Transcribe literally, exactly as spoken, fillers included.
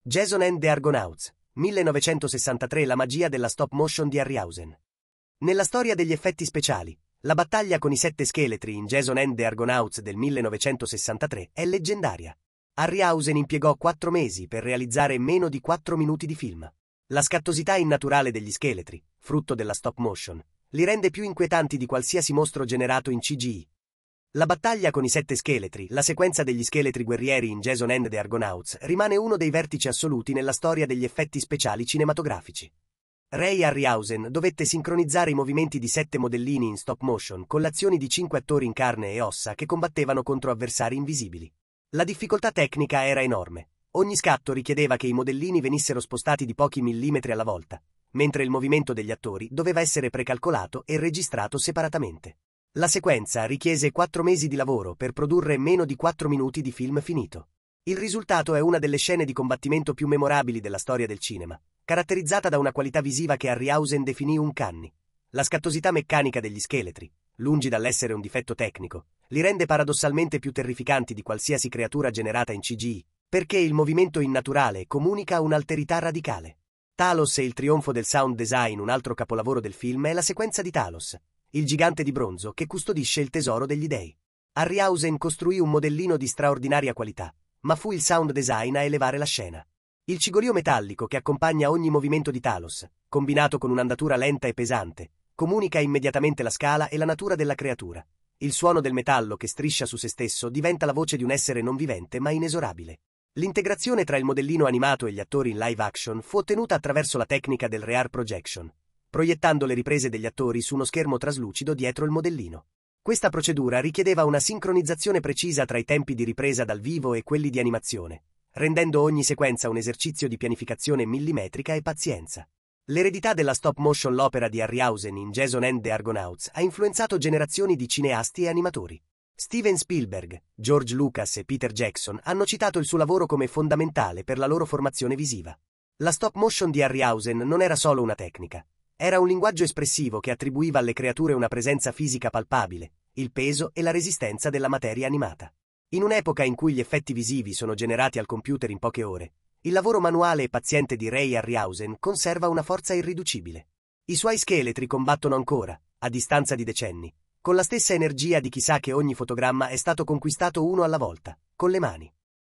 Jason and the Argonauts, millenovecentosessantatré. La magia della stop motion di Harryhausen. Nella storia degli effetti speciali, la battaglia con i sette scheletri in Jason and the Argonauts del millenovecentosessantatré è leggendaria. Harryhausen impiegò quattro mesi per realizzare meno di quattro minuti di film. La scattosità innaturale degli scheletri, frutto della stop motion, li rende più inquietanti di qualsiasi mostro generato in C G I. La battaglia con i sette scheletri, la sequenza degli scheletri guerrieri in Jason and the Argonauts, rimane uno dei vertici assoluti nella storia degli effetti speciali cinematografici. Ray Harryhausen dovette sincronizzare i movimenti di sette modellini in stop motion con le azioni di cinque attori in carne e ossa che combattevano contro avversari invisibili. La difficoltà tecnica era enorme. Ogni scatto richiedeva che i modellini venissero spostati di pochi millimetri alla volta, mentre il movimento degli attori doveva essere precalcolato e registrato separatamente. La sequenza richiese quattro mesi di lavoro per produrre meno di quattro minuti di film finito. Il risultato è una delle scene di combattimento più memorabili della storia del cinema, caratterizzata da una qualità visiva che Harryhausen definì uncanny. La scattosità meccanica degli scheletri, lungi dall'essere un difetto tecnico, li rende paradossalmente più terrificanti di qualsiasi creatura generata in C G I, perché il movimento innaturale comunica un'alterità radicale. Talos e il trionfo del sound design. Un altro capolavoro del film è la sequenza di Talos, il gigante di bronzo che custodisce il tesoro degli dei. Harryhausen costruì un modellino di straordinaria qualità, ma fu il sound design a elevare la scena. Il cigolio metallico che accompagna ogni movimento di Talos, combinato con un'andatura lenta e pesante, comunica immediatamente la scala e la natura della creatura. Il suono del metallo che striscia su se stesso diventa la voce di un essere non vivente ma inesorabile. L'integrazione tra il modellino animato e gli attori in live action fu ottenuta attraverso la tecnica del rear projection, proiettando le riprese degli attori su uno schermo traslucido dietro il modellino. Questa procedura richiedeva una sincronizzazione precisa tra i tempi di ripresa dal vivo e quelli di animazione, rendendo ogni sequenza un esercizio di pianificazione millimetrica e pazienza. L'eredità della stop motion. L'opera di Harryhausen in Jason and the Argonauts ha influenzato generazioni di cineasti e animatori. Steven Spielberg, George Lucas e Peter Jackson hanno citato il suo lavoro come fondamentale per la loro formazione visiva. La stop motion di Harryhausen non era solo una tecnica. Era un linguaggio espressivo che attribuiva alle creature una presenza fisica palpabile, il peso e la resistenza della materia animata. In un'epoca in cui gli effetti visivi sono generati al computer in poche ore, il lavoro manuale e paziente di Ray Harryhausen conserva una forza irriducibile. I suoi scheletri combattono ancora, a distanza di decenni, con la stessa energia di chi sa che ogni fotogramma è stato conquistato uno alla volta, con le mani.